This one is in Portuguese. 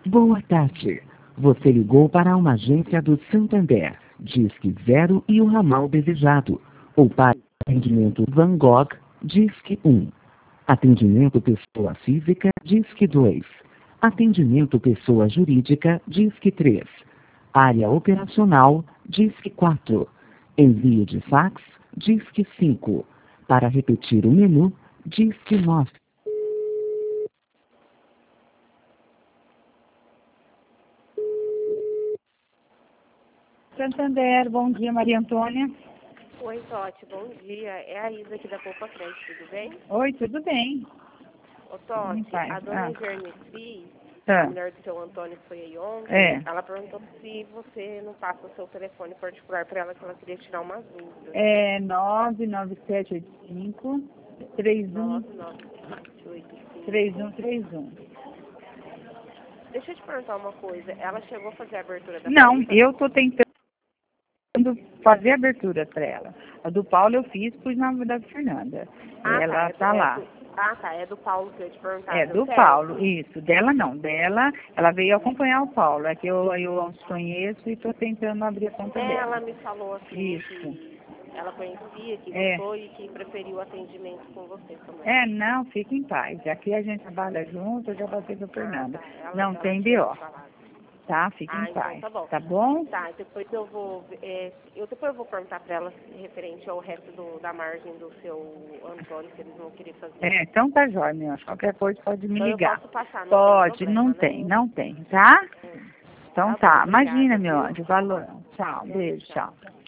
Boa tarde. Você ligou para uma agência do Santander, Disque 0 e o ramal desejado. Ou para atendimento Van Gogh, Disque 1. Atendimento pessoa física, Disque 2. Atendimento pessoa jurídica, Disque 3. Área operacional, Disque 4. Envio de fax, Disque 5. Para repetir o menu, Disque 9. Santander, bom dia, Maria Antônia. Oi, Totti, bom dia. É a Isa aqui da Poupa Crédito, tudo bem? Oi, tudo bem? Ô, Totti, Pai. a dona Gernice, Tá. a mulher do seu Antônio que foi aí ontem, ela perguntou se você não passa o seu telefone particular para ela, que ela queria tirar umas dúvidas. É 99785 3131. Deixa eu te perguntar uma coisa, ela chegou a fazer a abertura da Não, conta? eu tô tentando fazer a abertura para ela. A do Paulo eu fiz, pus na da Fernanda. Ela tá lá. É do Paulo que eu ia te perguntar. É, do Paulo, isso. Dela não. Dela, ela veio acompanhar o Paulo. É que eu os conheço e tô tentando abrir a conta dela. Ela me falou assim Isso. que ela conhecia, que gostou e que preferiu o atendimento com você também. É, não, fica em paz. Aqui a gente trabalha junto, eu já passei com a Fernanda. Não tem tinha B.O. falado. Tá? Fica em Então paz. tá bom. Tá bom? Tá, depois eu vou perguntar para ela referente ao resto da margem do seu Antônio, se eles vão querer fazer. É, então tá jóia, meu anjo. Qualquer coisa pode me Então ligar. eu posso passar, não Pode, tem problema, não tem, tá? Então Tá bom, tá. obrigada, Imagina, meu viu? anjo. Valor. Tchau, beijo, tchau.